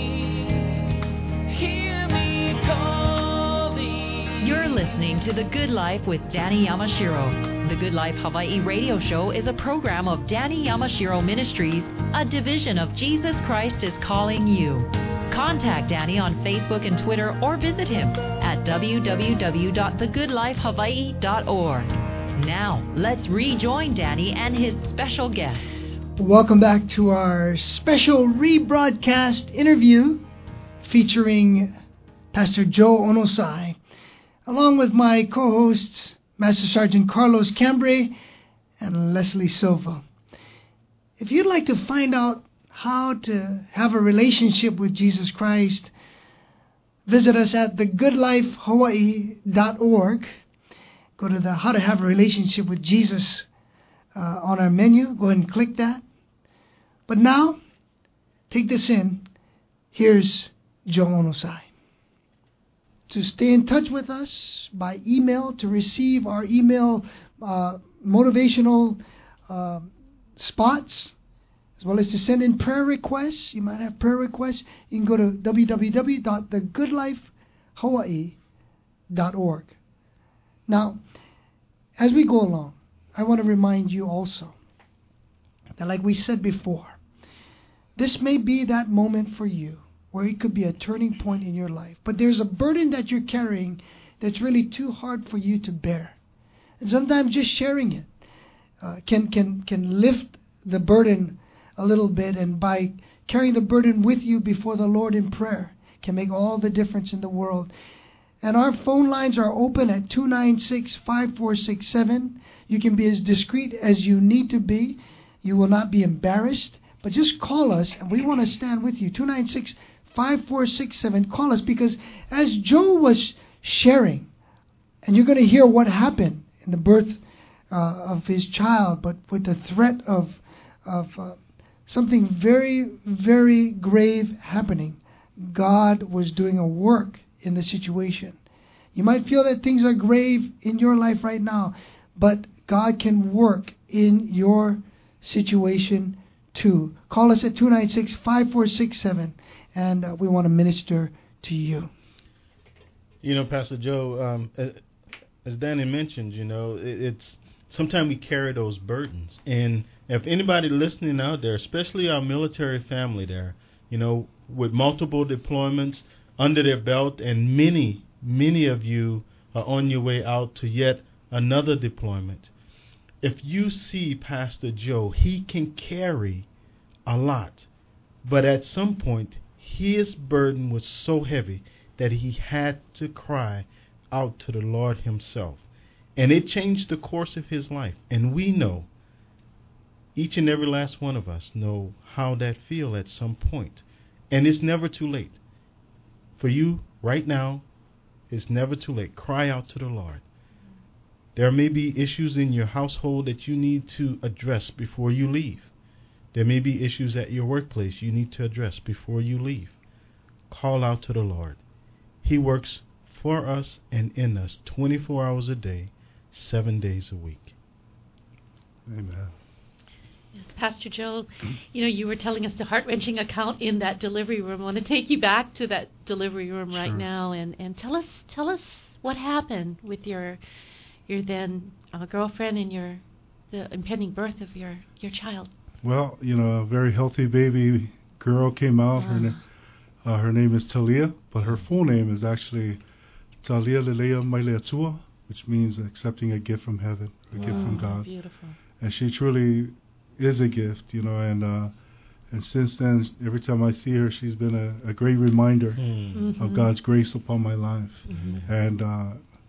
hear me calling. You're listening to The Good Life with Danny Yamashiro. The Good Life Hawaii Radio Show is a program of Danny Yamashiro Ministries, a division of Jesus Christ is Calling You. Contact Danny on Facebook and Twitter or visit him at w w w dot the good life hawaii dot org. Now, let's rejoin Danny and his special guests. Welcome back to our special rebroadcast interview featuring Pastor Joe Onosai, along with my co-hosts, Master Sergeant Carlos Cambray and Leslie Silva. If you'd like to find out how to have a relationship with Jesus Christ, visit us at the good life hawaii dot org. Go to the How to Have a Relationship with Jesus uh, on our menu. Go ahead and click that. But now, take this in. Here's Joe Onosai. To stay in touch with us by email, to receive our email uh, motivational uh, spots, as well as to send in prayer requests. You might have prayer requests. You can go to w w w dot the good life hawaii dot org. Now, as we go along, I want to remind you also that, like we said before, this may be that moment for you where it could be a turning point in your life. But there's a burden that you're carrying that's really too hard for you to bear. And sometimes just sharing it uh, can, can, can lift the burden a little bit, and by carrying the burden with you before the Lord in prayer can make all the difference in the world. And our phone lines are open at two nine six, five four six seven. You can be as discreet as you need to be. You will not be embarrassed, but just call us, and we want to stand with you. two nine six, five four six seven. Call us, because as Joe was sharing, and you're going to hear what happened in the birth uh, of his child, but with the threat of of uh, something very, very grave happening, God was doing a work in the situation. You might feel that things are grave in your life right now, but God can work in your situation too. Call us at two nine six, five four six seven, and uh, we want to minister to you. You know, Pastor Joe, um, as Danny mentioned, you know, it, it's sometimes we carry those burdens. And if anybody listening out there, especially our military family there, you know, with multiple deployments under their belt, and many, many of you are on your way out to yet another deployment. If you see Pastor Joe, he can carry a lot. But at some point, his burden was so heavy that he had to cry out to the Lord himself. And it changed the course of his life. And we know, each and every last one of us know how that feels at some point. And it's never too late. For you, right now, it's never too late. Cry out to the Lord. There may be issues in your household that you need to address before you leave. There may be issues at your workplace you need to address before you leave. Call out to the Lord. He works for us and in us twenty-four hours a day, seven days a week. Amen. Yes, Pastor Joe, you know, you were telling us the heart-wrenching account in that delivery room. I want to take you back to that delivery room right Sure. now and, and tell us tell us what happened with your your then uh, girlfriend and your the impending birth of your, your child. Well, you know, a very healthy baby girl came out. Her, na- uh, her name is Talia, but her full name is actually Talia Lelea Maileatua, which means accepting a gift from heaven, a Wow, gift from God. beautiful. And she truly is a gift, you know, and uh, and since then, every time I see her, she's been a, a great reminder Mm-hmm. of God's grace upon my life. Mm-hmm. And, uh,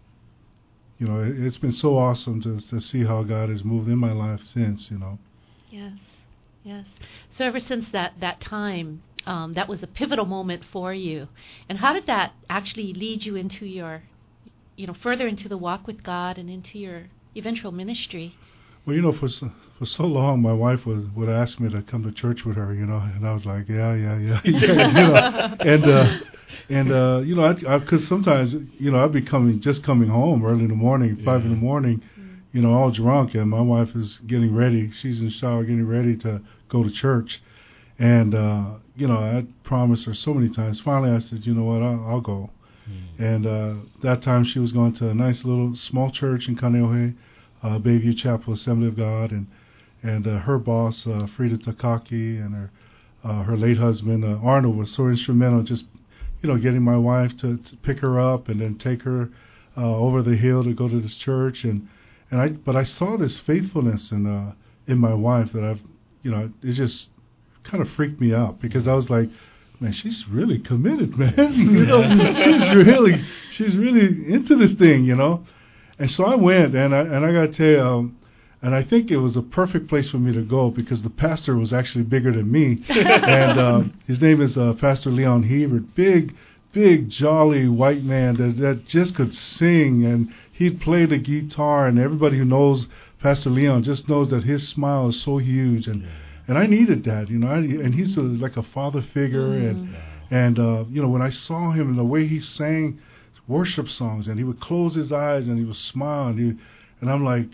you know, it, it's been so awesome to to see how God has moved in my life since, you know. Yes, yes. So ever since that, that time, um, that was a pivotal moment for you. And how did that actually lead you into your, you know, further into the walk with God and into your eventual ministry? Well, you know, for so, for so long, my wife was would ask me to come to church with her, you know, and I was like, yeah, yeah, yeah, yeah, you know, and uh, and uh, you know, because sometimes, you know, I'd be coming just coming home early in the morning, five Yeah. in the morning, you know, all drunk, and my wife is getting ready. She's in the shower getting ready to go to church, and uh, you know, I promised her so many times. Finally, I said, you know what, I'll, I'll go. Mm. And uh, that time, she was going to a nice little small church in Kaneohe. Uh, Bayview Chapel Assembly of God, and and uh, her boss uh, Frida Takaki and her uh, her late husband uh, Arnold was so instrumental, just you know getting my wife to, to pick her up and then take her uh, over the hill to go to this church, and and I but I saw this faithfulness in uh, in my wife that I've you know it just kind of freaked me out, because I was like, man, she's really committed, man. you know, she's really she's really into this thing, you know. And so I went, and I and I got to tell you, um, and I think it was a perfect place for me to go, because the pastor was actually bigger than me, and uh, his name is uh, Pastor Leon Hebert, big, big, jolly white man that that just could sing, and he'd play the guitar, and everybody who knows Pastor Leon just knows that his smile is so huge, and and I needed that, you know, I, and he's a, like a father figure, mm. and and uh, you know, when I saw him and the way he sang worship songs, and he would close his eyes and he would smile, and, he, and I'm like,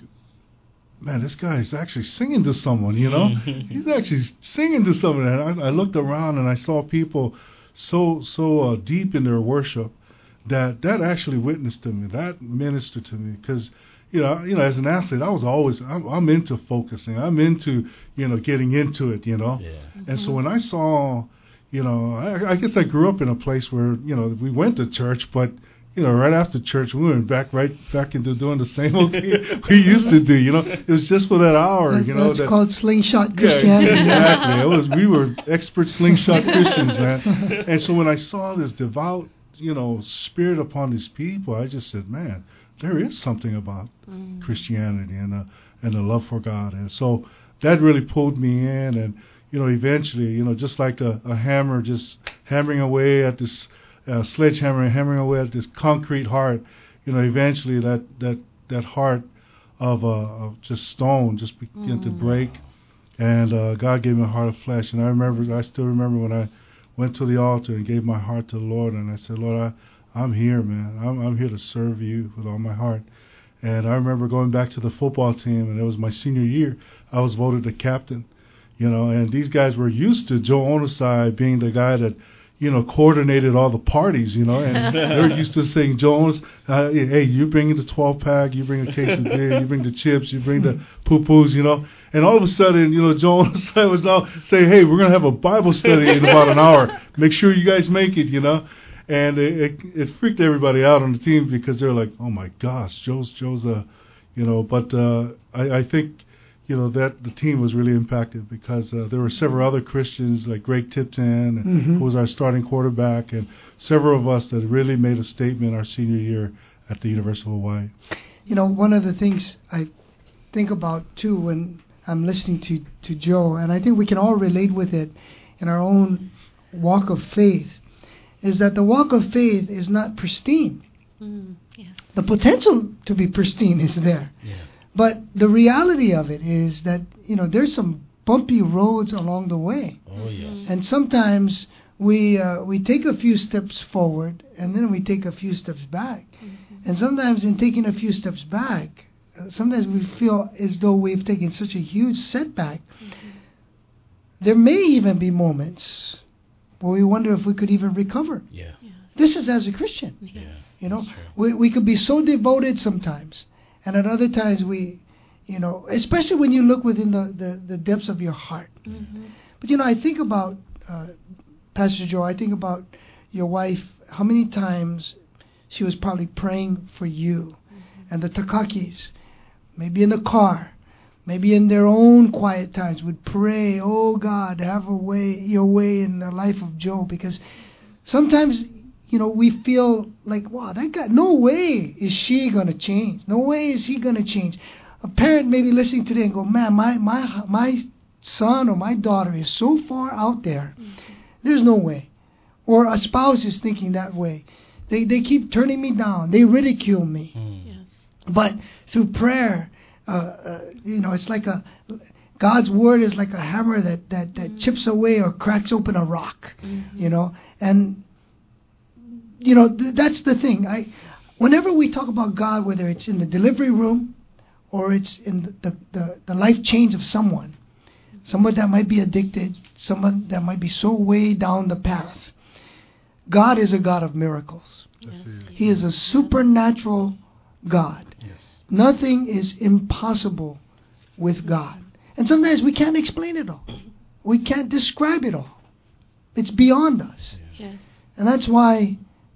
man, this guy is actually singing to someone, you know. He's actually singing to someone. And I, I looked around and I saw people so so uh, deep in their worship that that actually witnessed to me, that ministered to me, because you know, you know, as an athlete, I was always I'm, I'm into focusing, I'm into you know getting into it, you know. Yeah. Mm-hmm. And so when I saw, you know, I, I guess I grew up in a place where you know we went to church, but you know, right after church, we went back right back into doing the same old thing we used to do. You know, it was just for that hour. That's, you know, that's that, called slingshot yeah, Christianity. exactly. It was we were expert slingshot Christians, man. And so when I saw this devout, you know, spirit upon these people, I just said, man, there is something about Mm. Christianity and a and a love for God. And so that really pulled me in, and you know, eventually, you know, just like a, a hammer, just hammering away at this. Uh, sledgehammer hammering away at this concrete heart, you know, eventually that that that heart of, uh, of just stone just began mm. to break, and uh, God gave me a heart of flesh. And I remember, I still remember when I went to the altar and gave my heart to the Lord, and I said, Lord, I, I'm here, man. I'm I'm here to serve you with all my heart. And I remember going back to the football team, and it was my senior year. I was voted the captain, you know, and these guys were used to Joe Onosai being the guy that, you know, coordinated all the parties, you know, and they're used to saying, Jones, uh, hey, you bring the twelve pack, you bring a case of beer, you bring the chips, you bring the poo-poos, you know. And all of a sudden, you know, Jones was now saying, hey, we're going to have a Bible study in about an hour. Make sure you guys make it, you know. And it, it, it freaked everybody out on the team, because they're like, oh, my gosh, Joe's, Joe's a, you know, but uh, I, I think, you know, that the team was really impacted because uh, there were several other Christians like Greg Tipton, Mm-hmm. who was our starting quarterback, and several of us that really made a statement our senior year at the University of Hawaii. You know, one of the things I think about too when I'm listening to, to Joe, and I think we can all relate with it in our own walk of faith, is that the walk of faith is not pristine. Mm, yes. The potential to be pristine is there. Yeah. But the reality of it is that, you know, there's some bumpy roads along the way. Oh, yes. And sometimes we uh, we take a few steps forward and then we take a few steps back. Mm-hmm. And sometimes in taking a few steps back, uh, sometimes we feel as though we've taken such a huge setback. Mm-hmm. There may even be moments where we wonder if we could even recover. Yeah. Yeah. This is as a Christian. Yes. Yeah. You know, That's true. we we could be so devoted sometimes, and at other times we, you know, especially when you look within the, the, the depths of your heart. Mm-hmm. But you know, I think about uh, Pastor Joe. I think about your wife. How many times she was probably praying for you, Mm-hmm. and the Takakis, maybe in the car, maybe in their own quiet times, would pray, "Oh God, have a way, your way in the life of Joe," because sometimes, you know, we feel like, wow, that guy, no way is she going to change. No way is he going to change. A parent may be listening today and go, man, my, my, my son or my daughter is so far out there. Mm-hmm. There's no way. Or a spouse is thinking that way. They, they keep turning me down. They ridicule me. Mm. Yes. But through prayer, uh, uh, you know, it's like a, God's word is like a hammer that, that, that Mm-hmm. chips away or cracks open a rock, Mm-hmm. you know, and you know, th- that's the thing. I, whenever we talk about God, whether it's in the delivery room or it's in the, the, the life change of someone, someone that might be addicted, someone that might be so way down the path, God is a God of miracles. Yes. He is a supernatural God. Yes. Nothing is impossible with God. And sometimes we can't explain it all. We can't describe it all. It's beyond us. Yes. And that's why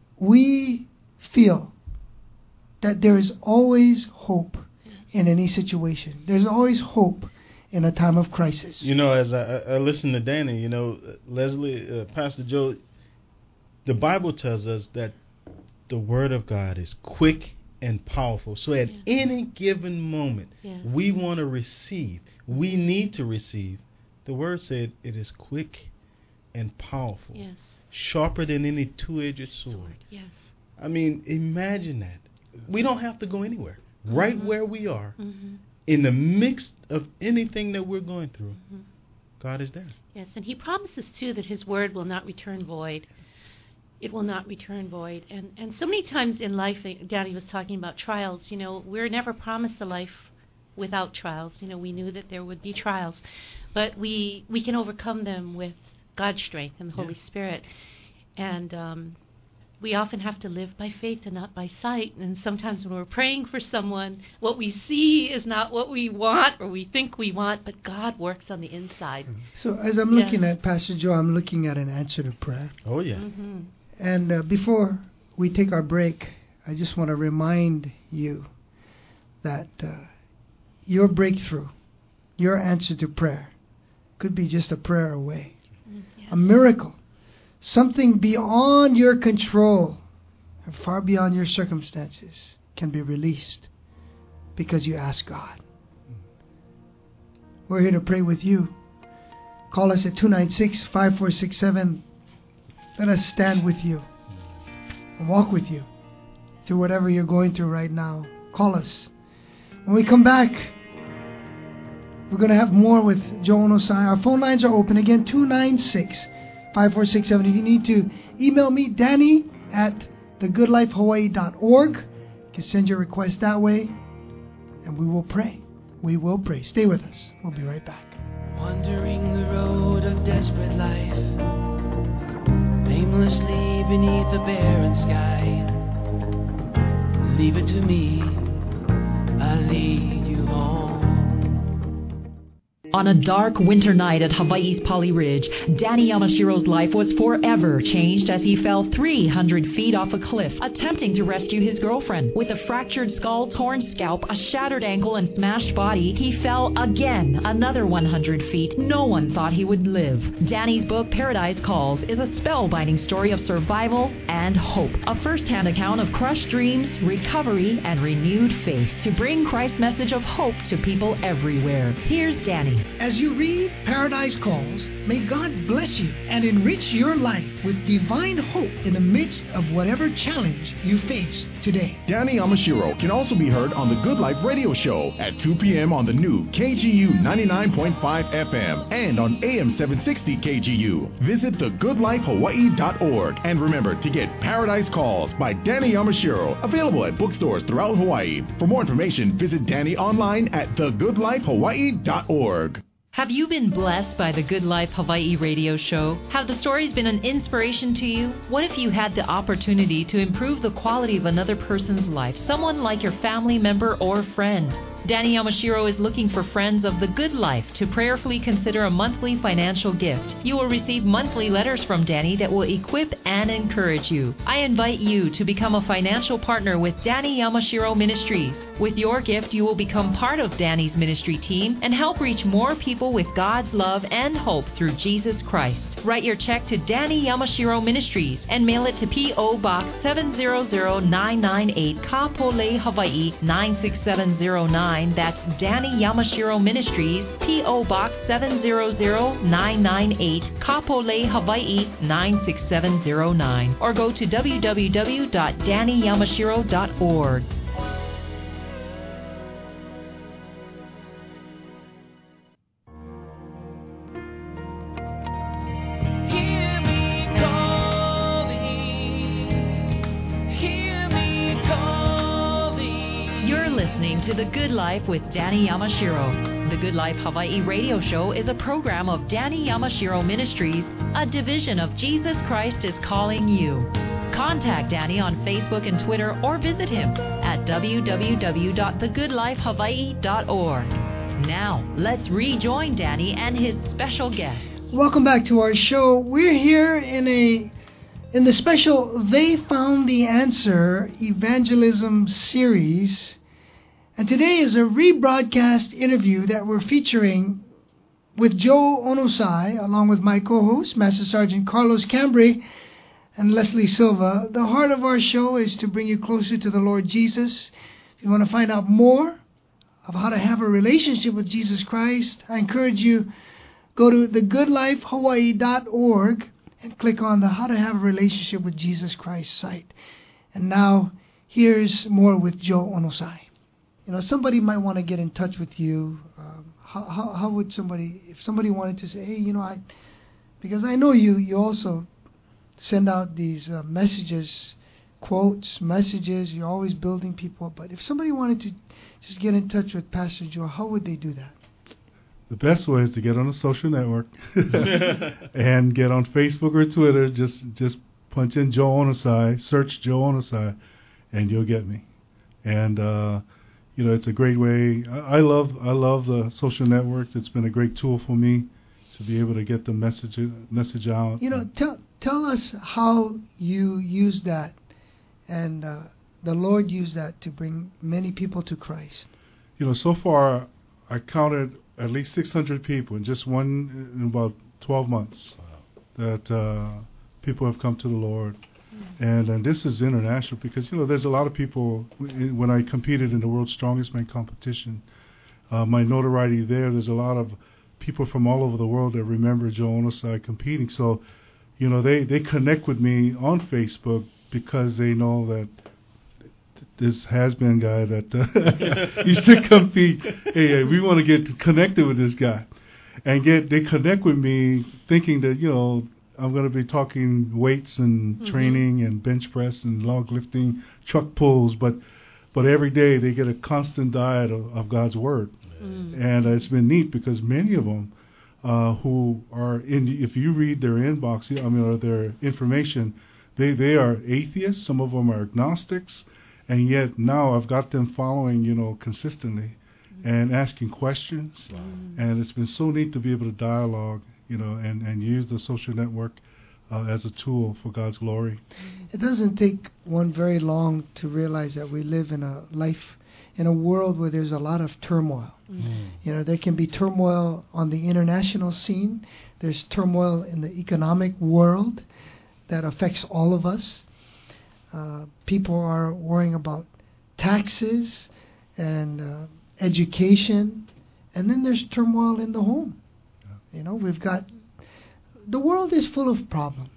we feel that there is always hope in any situation. There's always hope in a time of crisis. You know, as I, I I listen to Danny, you know, uh, Leslie, uh, Pastor Joe, the Bible tells us that the Word of God is quick and powerful. So at Yes. any given moment, Yes. we want to receive, we need to receive. The Word said it is quick and powerful, Yes. sharper than any two-edged sword. Sword. Yes. I mean, imagine that. We don't have to go anywhere. Right Mhm. where we are, Mm-hmm. in the midst of anything that we're going through, Mhm. God is there. Yes, and He promises too that His word will not return void. It will not return void. And and so many times in life, like Daddy was talking about trials. You know, we're never promised a life without trials. You know, we knew that there would be trials, but we we can overcome them with God's strength and the Holy Spirit. And um, we often have to live by faith and not by sight. And sometimes when we're praying for someone, what we see is not what we want or we think we want, but God works on the inside. So as I'm Yeah. looking at Pastor Joe, I'm looking at an answer to prayer. Oh, yeah. Mm-hmm. And uh, before we take our break, I just want to remind you that uh, your breakthrough, your answer to prayer, could be just a prayer away. Yes. A miracle. Something beyond your control and far beyond your circumstances can be released because you ask God. We're here to pray with you. Call us at two nine six, five four six seven. Let us stand with you and walk with you through whatever you're going through right now. Call us. When we come back, we're going to have more with Joe and Osai. Our phone lines are open. Again, two nine six, five four six seven. If you need to email me, Danny at the good life hawaii dot org. You can send your request that way, and we will pray. We will pray. Stay with us. We'll be right back. Wandering the road of desperate life, aimlessly beneath a barren sky. Leave it to me, I'll lead you home. On a dark winter night at Hawaii's Pali Ridge, Danny Yamashiro's life was forever changed as he fell three hundred feet off a cliff, attempting to rescue his girlfriend. With a fractured skull, torn scalp, a shattered ankle, and smashed body, he fell again another one hundred feet. No one thought he would live. Danny's book, Paradise Calls, is a spellbinding story of survival and hope. A first-hand account of crushed dreams, recovery, and renewed faith to bring Christ's message of hope to people everywhere. Here's Danny. As you read Paradise Calls, may God bless you and enrich your life with divine hope in the midst of whatever challenge you face today. Danny Yamashiro can also be heard on the Good Life Radio Show at two p.m. on the new K G U ninety-nine point five F M and on A M seven sixty K G U. Visit the good life hawaii dot org and remember to get Paradise Calls by Danny Yamashiro, available at bookstores throughout Hawaii. For more information, visit Danny online at the good life hawaii dot org. Have you been blessed by the Good Life Hawaii radio show? Have the stories been an inspiration to you? What if you had the opportunity to improve the quality of another person's life, someone like your family member or friend? Danny Yamashiro is looking for friends of the good life to prayerfully consider a monthly financial gift. You will receive monthly letters from Danny that will equip and encourage you. I invite you to become a financial partner with Danny Yamashiro Ministries. With your gift, you will become part of Danny's ministry team and help reach more people with God's love and hope through Jesus Christ. Write your check to Danny Yamashiro Ministries and mail it to P O Box seven zero zero nine nine eight, Kapolei, Hawaii nine six seven zero nine. That's Danny Yamashiro Ministries, P O Box seven zero zero nine nine eight, Kapolei, Hawaii nine six seven zero nine. Or go to w w w dot danny yamashiro dot org. To The Good Life with Danny Yamashiro. The Good Life Hawaii radio show is a program of Danny Yamashiro Ministries, a division of Jesus Christ is Calling You. Contact Danny on Facebook and Twitter or visit him at w w w dot the good life hawaii dot org. Now, let's rejoin Danny and his special guests. Welcome back to our show. We're here in a in the special They Found the Answer evangelism series. And today is a rebroadcast interview that we're featuring with Joe Onosai, along with my co-host, Master Sergeant Carlos Cambry and Leslie Silva. The heart of our show is to bring you closer to the Lord Jesus. If you want to find out more of how to have a relationship with Jesus Christ, I encourage you, go to the good life hawaii dot org and click on the How to Have a Relationship with Jesus Christ site. And now, here's more with Joe Onosai. You know, somebody might want to get in touch with you. Um, how, how how would somebody, if somebody wanted to say, hey, you know, I, because I know you, you also send out these uh, messages, quotes, messages. You're always building people. But if somebody wanted to just get in touch with Pastor Joe, how would they do that? The best way is to get on a social network and get on Facebook or Twitter. Just just punch in Joe Onosai, search Joe Onosai, and you'll get me. And uh, you know, it's a great way. I, I love I love the social networks. It's been a great tool for me to be able to get the message message out. You know, tell tell us how you use that, and uh, the Lord used that to bring many people to Christ. You know, so far I counted at least six hundred people in just one in about twelve months that uh, people have come to the Lord. And, and this is international because, you know, there's a lot of people, when I competed in the World's Strongest Man competition, uh, my notoriety there, there's a lot of people from all over the world that remember Joe Onosai competing. So, you know, they, they connect with me on Facebook because they know that this has-been guy that uh, used to compete, hey, we want to get connected with this guy. And get they connect with me thinking that, you know, I'm going to be talking weights and mm-hmm. training and bench press and log lifting, truck pulls, but but every day they get a constant diet of, of God's Word. Mm. And uh, it's been neat because many of them uh, who are in, if you read their inbox, I mean, or their information, they, they are atheists, some of them are agnostics, and yet now I've got them following, you know, consistently. and asking questions. Wow. And it's been so neat to be able to dialogue, you know, and, and use the social network uh, as a tool for God's glory. It doesn't take one very long to realize that we live in a life, in a world where there's a lot of turmoil. Mm. You know, there can be turmoil on the international scene. There's turmoil in the economic world that affects all of us. Uh, people are worrying about taxes and uh, education, and then there's turmoil in the home. You know, we've got, the world is full of problems.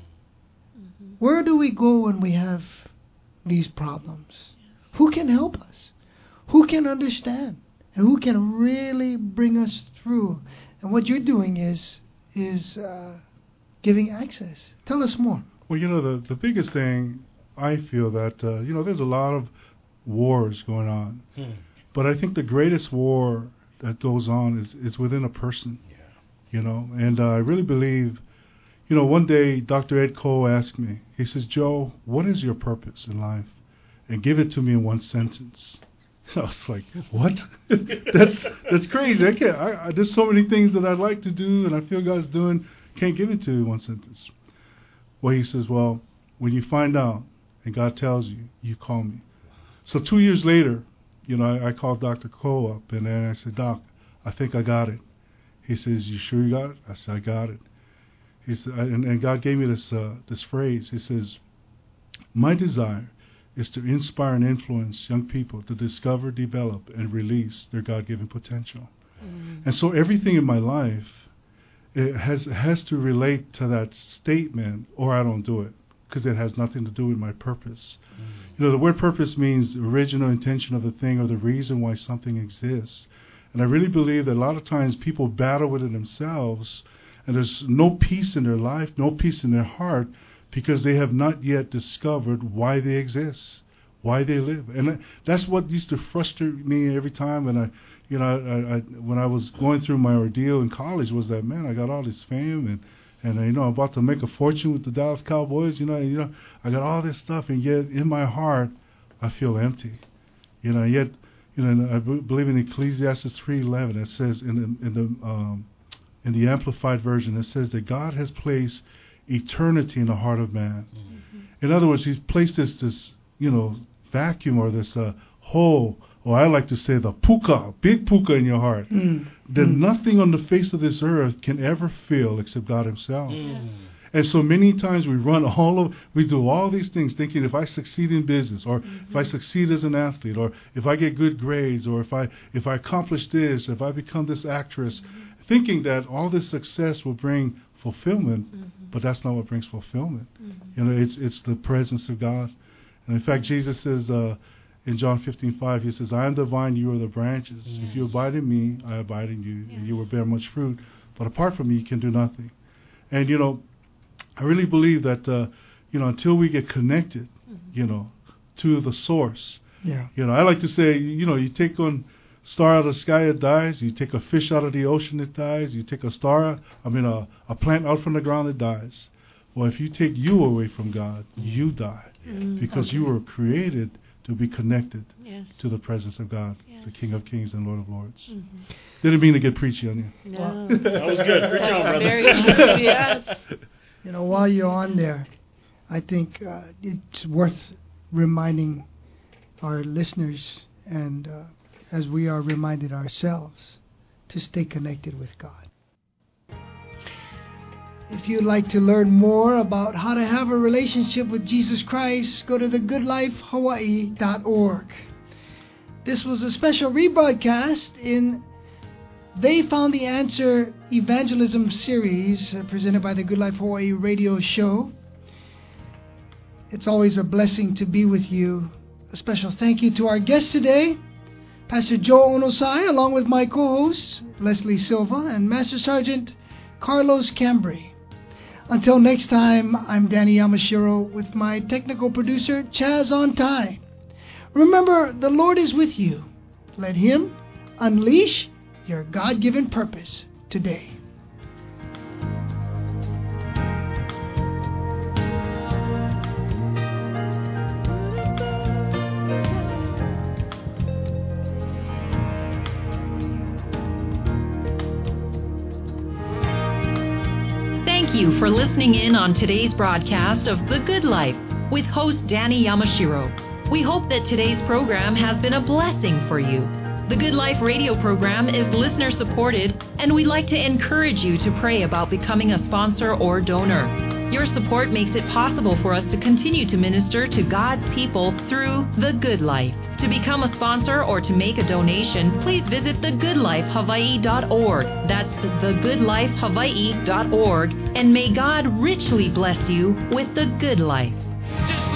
Mm-hmm. Where do we go when we have these problems? Who can help us? Who can understand? And who can really bring us through? And what you're doing is is uh, giving access. Tell us more. Well, you know, the, the biggest thing, I feel that, uh, you know, there's a lot of wars going on. Hmm. But I think the greatest war that goes on is, is within a person. Yeah. You know, and uh, I really believe, you know, one day Doctor Ed Cole asked me, he says, Joe, what is your purpose in life? And give it to me in one sentence. I was like, what? that's that's crazy. I can't. I, I, there's so many things that I'd like to do, and I feel God's doing. Can't give it to you in one sentence. Well, he says, well, when you find out and God tells you, you call me. So two years later, you know, I, I called Doctor Cole up, and then I said, Doc, I think I got it. He says, you sure you got it? I said, I got it. He said, and, and God gave me this uh, this phrase. He says, my desire is to inspire and influence young people to discover, develop, and release their God-given potential. Mm. And so everything in my life, it has has to relate to that statement, or I don't do it, because it has nothing to do with my purpose. Mm. You know, the word purpose means the original intention of the thing or the reason why something exists. And I really believe that a lot of times people battle with it themselves, and there's no peace in their life, no peace in their heart, because they have not yet discovered why they exist, why they live. And that's what used to frustrate me every time when I, you know, I, I, when I was going through my ordeal in college, was that, man, I got all this fame, and, and you know, I'm about to make a fortune with the Dallas Cowboys, you know, you know, I got all this stuff, and yet in my heart, I feel empty. You know, yet, you know, I b- believe in Ecclesiastes three eleven, it says in the, in the, um, in the Amplified Version, it says that God has placed eternity in the heart of man. Mm-hmm. In other words, he's placed this, this you know, vacuum or this uh, hole, or I like to say the puka, big puka in your heart, Mm. that Mm. nothing on the face of this earth can ever fill except God himself. Mm. And so many times we run all of, we do all these things thinking if I succeed in business, or Mm-hmm. if I succeed as an athlete, or if I get good grades, or if I if I accomplish this, if I become this actress, Mm-hmm. thinking that all this success will bring fulfillment, Mm-hmm. but that's not what brings fulfillment. Mm-hmm. You know, it's it's the presence of God. And in fact, Jesus says uh, in John fifteen five, he says, I am the vine, you are the branches. Yes. If you abide in me, I abide in you, Yes. and you will bear much fruit. But apart from me, you can do nothing. And, you know, I really believe that, uh, you know, until we get connected, Mm-hmm. you know, to the source. Yeah. You know, I like to say, you know, you take one star out of the sky, it dies. You take a fish out of the ocean, it dies. You take a star, out, I mean, a, a plant out from the ground, it dies. Well, if you take you away from God, you die. Mm. Because Okay. you were created to be connected Yes. to the presence of God, Yes. the King of Kings and Lord of Lords. Mm-hmm. Didn't mean to get preachy on you. No. That was good. Preach on, That's brother. very good. Yes. You know, while you're on there, I think uh, it's worth reminding our listeners, and uh, as we are reminded ourselves, to stay connected with God. If you'd like to learn more about how to have a relationship with Jesus Christ, go to the good life hawaii dot org. This was a special rebroadcast in They Found the Answer Evangelism series uh, presented by the Good Life Hawaii radio show. It's always a blessing to be with you. A special thank you to our guest today, Pastor Joe Onosai, along with my co-hosts, Leslie Silva and Master Sergeant Carlos Cambry. Until next time, I'm Danny Yamashiro with my technical producer, Chaz Ontai. Remember, the Lord is with you. Let Him unleash your God-given purpose today. thank you for listening in on today's broadcast of The Good Life with host Danny Yamashiro. We hope that today's program has been a blessing for you. The Good Life radio program is listener supported, and we'd like to encourage you to pray about becoming a sponsor or donor. Your support makes it possible for us to continue to minister to God's people through The Good Life. To become a sponsor or to make a donation, please visit the good life hawaii dot org. That's the good life hawaii dot org, and may God richly bless you with The Good Life.